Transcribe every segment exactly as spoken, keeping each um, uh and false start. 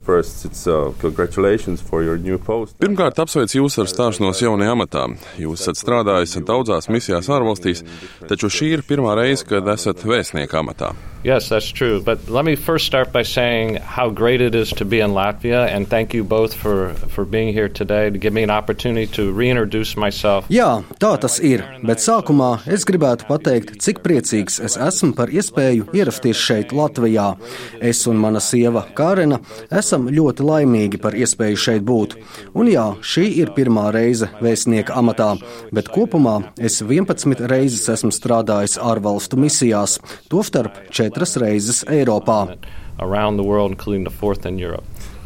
First, it's, uh, congratulations for your new post. Pirmkārt, apsveicu jūs ar stāšanos jaunajā amatā. Jūs esat strādājis daudzās misijās ārvalstīs, taču šī ir pirmā reize, kad esat vēstnieka amatā. Yes, that's true. But let me first start by saying how great it is to be in Latvia, and thank you both for, for being here today to give me an opportunity to reintroduce myself. Jā, tā tas ir, bet sākumā es gribētu pateikt, cik priecīgs es esmu par iespēju ierasties šeit Latvijā. Es un mana sieva Kārena esam ļoti laimīgi par iespēju šeit būt. Un jā, šī ir pirmā reize vēstnieka amatā, bet kopumā es vienpadsmit reizes esmu strādājis ārvalstu misijās, tostarp četras reizes Eiropā. Around the world, including the fourth in Europe.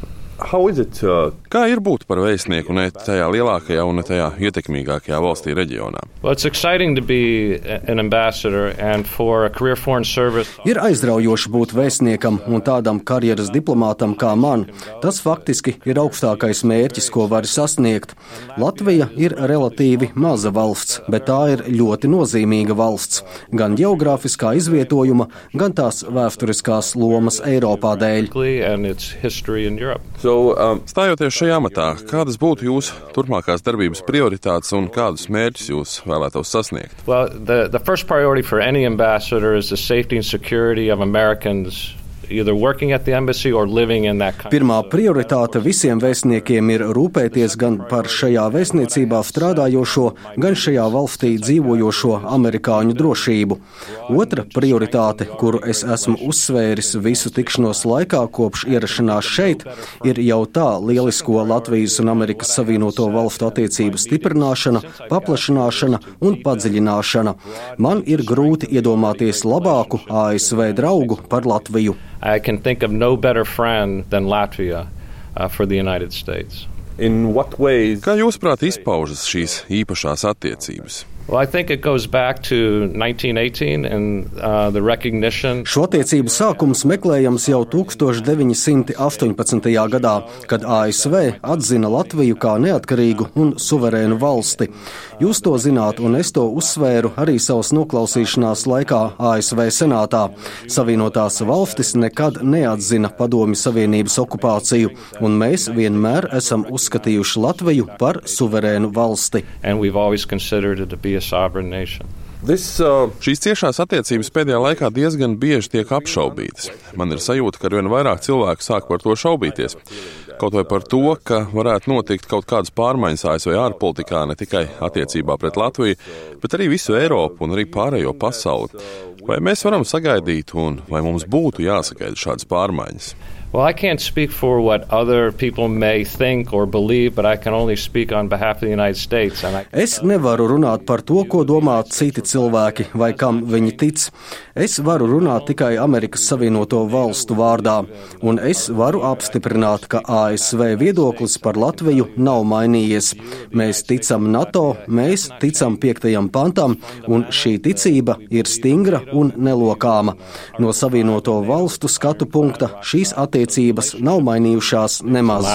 How is it, uh... Kā ir būt par vēstnieku ne tajā lielākajā un ne tajā ietekmīgākajā valstī reģionā? Well, it's exciting to be an ambassador and for a career foreign service. Ir aizraujoši būt vēstniekam un tādam karjeras diplomātam kā man. Tas faktiski ir augstākais mērķis, ko var sasniegt. Latvija ir relatīvi maza valsts, bet tā ir ļoti nozīmīga valsts. Gan geogrāfiskā izvietojuma, gan tās vēsturiskās lomas Eiropā dēļ. And its history in Europe. So, um, stājoties šajā amatā, kādas būtu jūsu turpmākās darbības prioritātes un kādus mērķus jūs vēlētos sasniegt? Well, the, the first priority for any ambassador is the safety and security of Americans either working at the embassy or living in that country. Pirmā prioritāte visiem vēstniekiem ir rūpēties gan par šajā vēstniecībā strādājošo, gan šajā valstī dzīvojošo amerikāņu drošību. Otra prioritāte, kuru es esmu uzsvēris visu tikšanos laikā kopš ierašanās šeit, ir jau tā lielisko Latvijas un Amerikas Savienoto Valstu attiecību stiprināšana, paplašināšana un padziļināšana. Man ir grūti iedomāties labāku A S V draugu par Latviju. I can think of no better friend than Latvia uh, for the United States. In what ways? Kā jūsuprāt izpaužas šīs īpašās attiecības? Well, I think it goes back to nineteen eighteen and uh, the recognition. Šo attiecību sākums meklējams jau tūkstoš deviņi simti astoņpadsmitajā gadā, kad A S V atzina Latviju kā neatkarīgu un suverēnu valsti. Jūs to zināt, un es to uzsvēru arī savas noklausīšanās laikā A S V senātā. Savienotās valstis nekad neatzina Padomju Savienības okupāciju, un mēs vienmēr esam uzskatījuši Latviju par suverēnu valsti. And we've always considered it to be a sovereign nation. This, uh... Šīs ciešās attiecības pēdējā laikā diezgan bieži tiek apšaubītas. Man ir sajūta, ka arvien vairāk cilvēku sāk par to šaubīties. Kaut vai par to, ka varētu notikt kaut kādas pārmaiņas A S V ārpolitikā ne tikai attiecībā pret Latviju, bet arī visu Eiropu un arī pārējo pasauli. Vai mēs varam sagaidīt un vai mums būtu jāsagaida šādas pārmaiņas? Well, I can't speak for what other people may think or believe, but I can only speak on behalf of the United States. And I... Es nevaru runāt par to, ko domā citi cilvēki vai kam viņi tic. Es varu runāt tikai Amerikas Savienoto Valstu vārdā, un es varu apstiprināt, ka A S V viedoklis par Latviju nav mainījies. Mēs ticam NATO, mēs ticam piektajam pantam, un šī ticība ir stingra un nelokāma. No Savienoto Valstu skatu punkta šīs attiecības Attiecības nav mainījušās nemaz.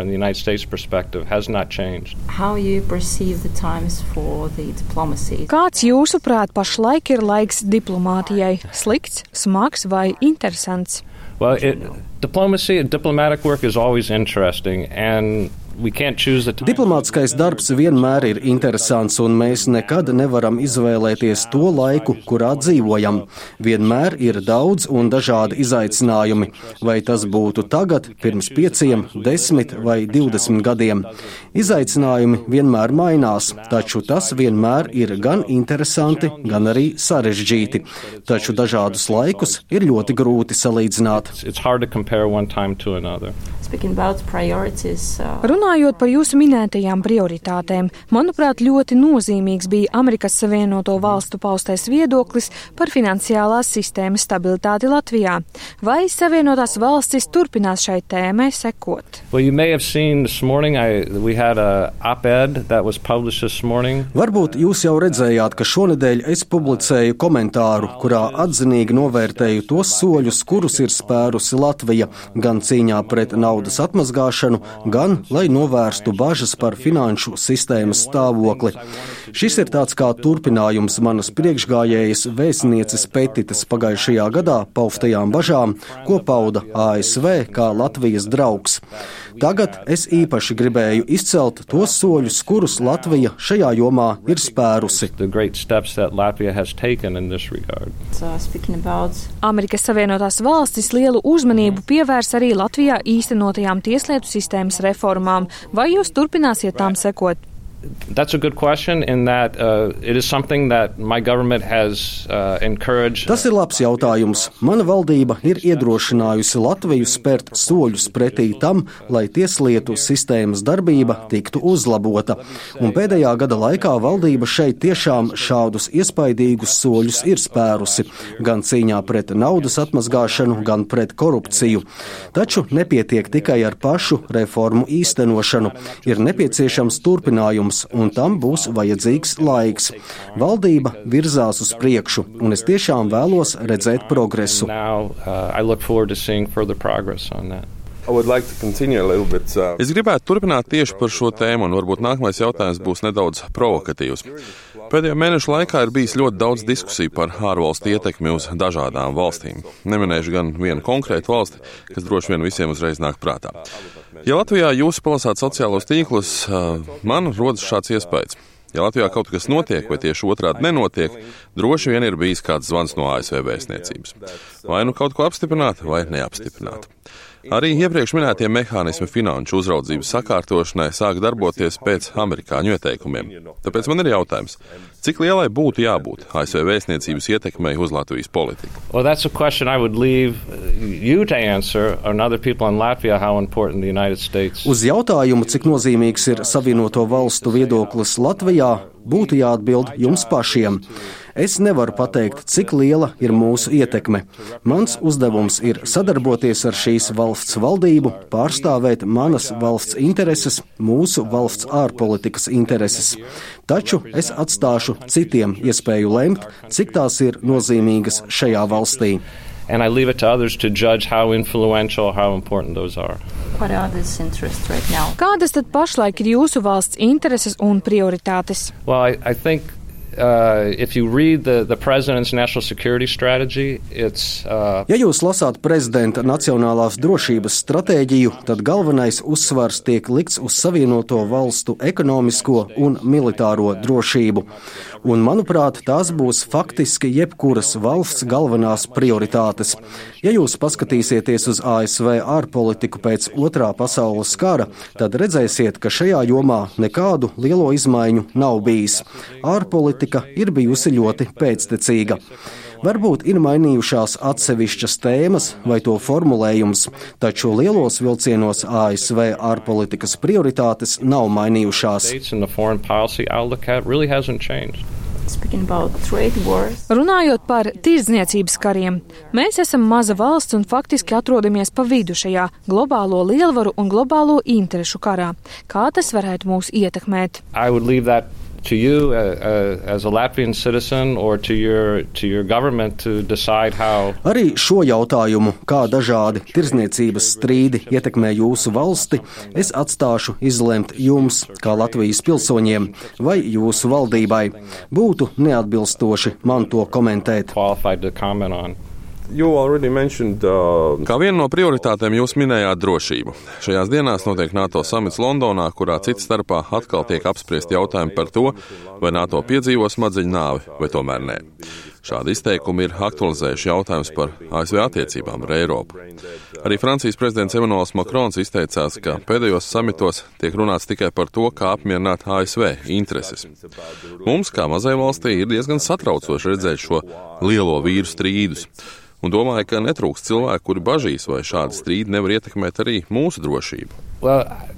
Kāds jūsuprāt pašlaik ir laiks diplomātijai? Slikts, smags vai interesants? Well, it, diplomacy, diplomatic work is always interesting, and Diplomātiskais darbs vienmēr ir interesants, un mēs nekad nevaram izvēlēties to laiku, kurā dzīvojam. Vienmēr ir daudz un dažādi izaicinājumi, vai tas būtu tagad, pirms pieciem, desmit vai divdesmit gadiem. Izaicinājumi vienmēr mainās, taču tas vienmēr ir gan interesanti, gan arī sarežģīti. Taču dažādus laikus ir ļoti grūti salīdzināt. Runājot par jūsu minētajām prioritātēm, manuprāt, ļoti nozīmīgs bija Amerikas Savienoto Valstu paustais viedoklis par finansiālās sistēmas stabilitāti Latvijā. Vai Savienotās valstis turpinās šai tēmai sekot? Well, you may have seen this morning, I, we had a op-ed that was published this morning. Varbūt jūs jau redzējāt, ka šonedēļ es publicēju komentāru, kurā atzinīgi novērtēju tos soļus, kurus ir spērusi Latvija gan cīņā pret naudas naudas atmazgāšanu, gan lai novērstu bažas par finanšu sistēmas stāvokli. Šis ir tāds kā turpinājums manas priekšgājējas vēstnieces Petitas pagājušajā gadā paustajām bažām, ko pauda A S V kā Latvijas draugs. Tagad es īpaši gribēju izcelt tos soļus, kurus Latvija šajā jomā ir spērusi. Amerikas Savienotās valstis lielu uzmanību pievērs arī Latvijā īstenotajām tieslietu sistēmas reformām. Vai jūs turpināsiet tām sekot? That's a good question in that uh, it is something that my government has uh, encouraged. Tas ir labs jautājums. Mana valdība ir iedrošinājusi Latviju spērt soļus pretī tam, lai tieslietu sistēmas darbība tiktu uzlabota. Un pēdējā gada laikā valdība šeit tiešām šādus iespaidīgus soļus ir spērusi, gan cīņā pret naudas atmazgāšanu, gan pret korupciju. Taču nepietiek tikai ar pašu reformu īstenošanu. Ir nepieciešams turpinājums, un tam būs vajadzīgs laiks. Valdība virzās uz priekšu, un es tiešām vēlos redzēt progresu. Now, uh, I look forward to seeing further progress on that. I would like to continue a little bit. Uh, Es gribētu turpināt tieši par šo tēmu, un varbūt nākamais jautājums būs nedaudz provokatīvs. Pēdējo mēnešu laikā ir bijis ļoti daudz diskusiju par ārvalstu ietekmi uz dažādām valstīm. Neminēšu gan vienu konkrētu valsti, kas droši vien visiem uzreiz nāk prātā. Ja Latvijā jūs palasāt sociālos tīklus, man rodas šāds iespējas. Ja Latvijā kaut kas notiek, vai tieši otrādi nenotiek, droši vien ir bijis kāds zvans no A S V vēstniecības. Vai nu kaut ko apstiprināt, vai neapstiprināt. Arī iepriekš minētie mehānismi finanšu uzraudzības sakārtošanai sāk darboties pēc amerikāņu ieteikumiem. Tāpēc man ir jautājums, cik lielai būtu jābūt A S V vēstniecības ietekmei uz Latvijas politiku? Well, that's a question I would leave you to answer, and other people in Latvia, how important the United States. Uz jautājumu, cik nozīmīgs ir Savienoto valstu viedoklis Latvijā, būtu jāatbild jums pašiem. Es nevaru pateikt, cik liela ir mūsu ietekme. Mans uzdevums ir sadarboties ar šīs valsts valdību, pārstāvēt manas valsts intereses, mūsu valsts ārpolitikas intereses. Taču es atstāšu citiem iespēju lemt, cik tās ir nozīmīgas šajā valstī. And I leave it to others to judge how influential, how important those are. What are these interests right now? Kādas tad pašlaik ir jūsu valsts intereses un prioritātes? Well, I, I think Uh, if you read the, the president's national security strategy, it's... Uh, ja jūs lasāt prezidenta nacionālās drošības stratēģiju, tad galvenais uzsvars tiek likts uz Savienoto valstu ekonomisko un militāro drošību. Un, manuprāt, tās būs faktiski jebkuras valsts galvenās prioritātes. Ja jūs paskatīsieties uz A S V ārpolitiku pēc otrā pasaules kara, tad redzēsiet, ka šajā jomā nekādu lielo izmaiņu nav bijis. Ārpolitika ir bijusi ļoti pēctecīga. Varbūt ir mainījušās atsevišķas tēmas vai to formulējums, taču lielos vilcienos A S V ārpolitikas prioritātes nav mainījušās. Runājot par tirdzniecības kariem, mēs esam maza valsts un faktiski atrodamies pa vidu šajā globālo lielvaru un globālo interešu karā. Kā tas varētu mūs ietekmēt? To you uh, uh, as a Latvian citizen or to your, to your government to decide how... Arī šo jautājumu, kā dažādi tirdzniecības strīdi ietekmē jūsu valsti, es atstāšu izlemt jums, kā Latvijas pilsoņiem, vai jūsu valdībai. Būtu neatbilstoši man to komentēt. Mentioned, uh... Kā vienu no prioritātēm jūs minējāt drošību. Šajās dienās notiek NATO samits Londonā, kurā cits starpā atkal tiek apspriest jautājumi par to, vai NATO piedzīvo smadzeņu nāvi, vai tomēr nē. Šādi izteikumi ir aktualizējuši jautājums par A S V attiecībām ar Eiropu. Arī Francijas prezidents Emmanuels Macrons izteicās, ka pēdējos samitos tiek runāts tikai par to, kā apmierināt A S V intereses. Mums, kā mazai valstī, ir diezgan satraucoši redzēt šo lielo vīru strīdus. Un domāju, ka netrūkst cilvēku, kuri bažīs, vai šādi strīdi nevar ietekmēt arī mūsu drošību. Well,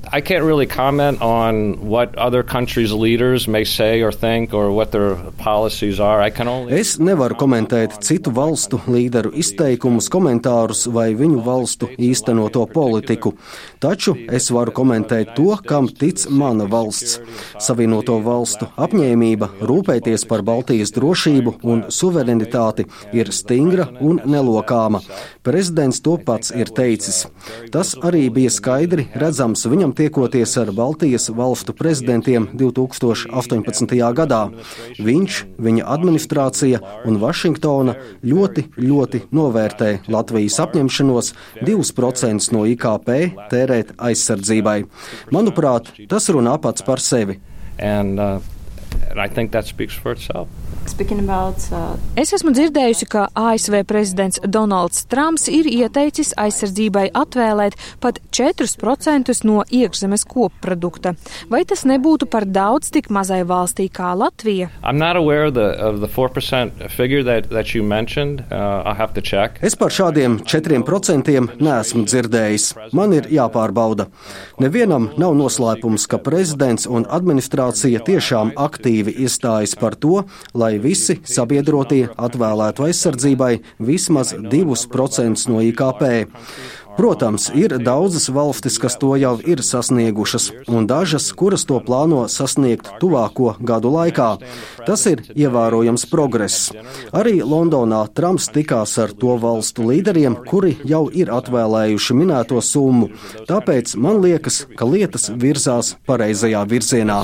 I can't really comment on what other countries' leaders may say or think or what their policies are. I can only... Es nevaru komentēt citu valstu līderu izteikumus, komentārus vai viņu valstu īstenoto politiku. Taču es varu komentēt to, kam tic mana valsts. Savienoto valstu apņēmība rūpēties par Baltijas drošību un suverenitāti ir stingra un nelokāma. Prezidents to pats ir teicis. Tas arī bija skaidri redzams viņam tiekoties ar Baltijas valstu prezidentiem divi tūkstoši astoņpadsmitajā gadā. Viņš, viņa administrācija un Vašingtona ļoti, ļoti novērtē Latvijas apņemšanos divus procentus no I K P tērēt aizsardzībai. Manuprāt, tas runā pats par sevi. And, uh, and I think that speaks for itself. About, uh... Es esmu dzirdējusi, ka A S V prezidents Donalds Trumps ir ieteicis aizsardzībai atvēlēt pat četrus procentus no iekšzemes koprodukta. Vai tas nebūtu par daudz tik mazai valstī kā Latvija? I'm not aware of the, of the four percent figure that, that you mentioned. Uh, I'll have to check. Es par šādiem četriem procentiem neesmu dzirdējis. Man ir jāpārbauda. Nevienam nav noslēpums, ka prezidents un administrācija tiešām aktīvi iestājas par to, lai visi sabiedrotie atvēlētu aizsardzībai vismaz divus procentus no I K P. Protams, ir daudzas valstis, kas to jau ir sasniegušas, un dažas, kuras to plāno sasniegt tuvāko gadu laikā. Tas ir ievērojams progress. Arī Londonā Trumps tikās ar to valstu līderiem, kuri jau ir atvēlējuši minēto summu. Tāpēc man liekas, ka lietas virzās pareizajā virzienā.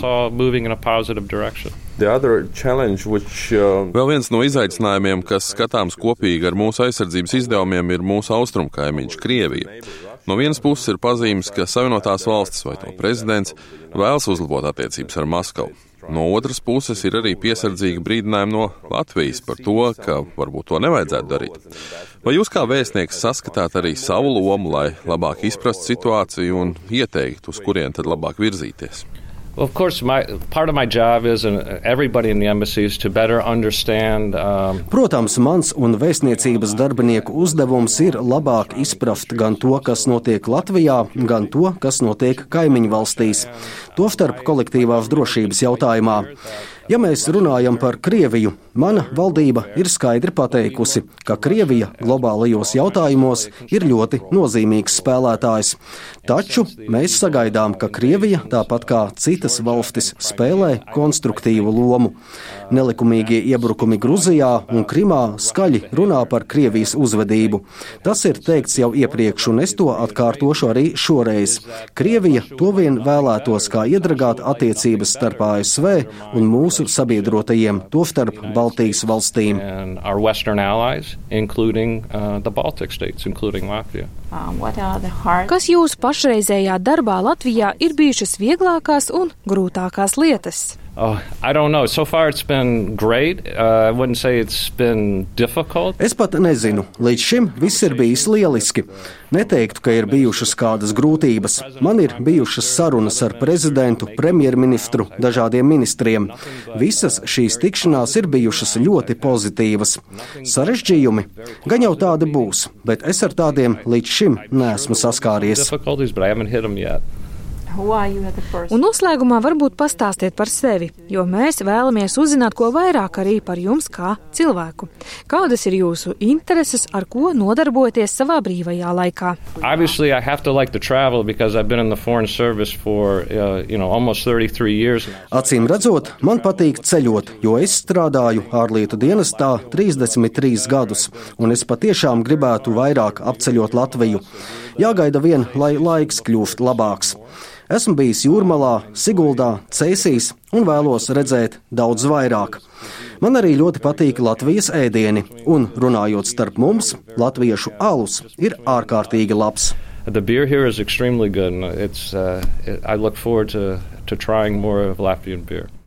Which, uh... Vēl viens no izaicinājumiem, kas skatāms kopīgi ar mūsu aizsardzības izdevumiem, ir mūsu austrumkaimiņš Krievija. No vienas puses ir pazīmes, ka Savienotās valstis vai to prezidents vēlas uzlabot attiecības ar Maskavu. No otras puses ir arī piesardzīgi brīdinājumi no Latvijas par to, ka varbūt to nevajadzētu darīt. Vai jūs kā vēstnieks saskatāt arī savu lomu, lai labāk izprastu situāciju un ieteiktu, uz kurien tad labāk virzīties? Well, of course, my, part of my job is, and everybody in the embassy, is to better understand. Um, Protams, mans un vēstniecības darbinieku uzdevums ir labāk izprast gan to, kas notiek Latvijā, gan to, kas notiek kaimiņu valstīs, tostarp kolektīvās drošības jautājumā. Ja mēs runājam par Krieviju, mana valdība ir skaidri pateikusi, ka Krievija globālajos jautājumos ir ļoti nozīmīgs spēlētājs. Taču mēs sagaidām, ka Krievija, tāpat kā citas valstis, spēlē konstruktīvu lomu. Nelikumīgie iebrukumi Gruzijā un Krimā skaļi runā par Krievijas uzvedību. Tas ir teikts jau iepriekš, un es to atkārtošu arī šoreiz. Krievija to vien vēlētos kā iedragāt attiecības starp A S V un mūsu sabiedrotajiem, tostarp Baltijas valstīm. Allies, including, uh, the Baltic states, including Latvia. Kas jūsu pašreizējā darbā Latvijā ir bijušas vieglākās un grūtākās lietas? Oh, I don't know. So far it's been great. Uh, I wouldn't say it's been difficult. Es pat nezinu. Līdz šim viss ir bijis lieliski. Neteiktu, ka ir bijušas kādas grūtības. Man ir bijušas sarunas ar prezidentu, premjerministru, dažādiem ministriem. Visas šīs tikšanās ir bijušas ļoti pozitīvas. Sarežģījumi gan jau tādi būs, bet es ar tādiem līdz šim neesmu saskāries. Un noslēgumā varbūt pastāstiet par sevi, jo mēs vēlamies uzzināt ko vairāk arī par jums kā cilvēku. Kādas ir jūsu intereses, ar ko nodarbojaties savā brīvajā laikā? Obviously, I have to like to travel because I've been in the foreign service for, uh, you know, almost thirty-three years. Acīm redzot, man patīk ceļot, jo es strādāju ārlietu dienestā trīsdesmit trīs gadus, un es patiešām gribētu vairāk apceļot Latviju. Jāgaida vien, lai laiks kļūst labāks. Esmu bijis Jūrmalā, Siguldā, Cēsīs un vēlos redzēt daudz vairāk. Man arī ļoti patīk Latvijas ēdieni, un runājot starp mums, latviešu alus ir ārkārtīgi labs. The beer here is extremely good, and it's, uh, I look forward to, to trying more of Latvian beer.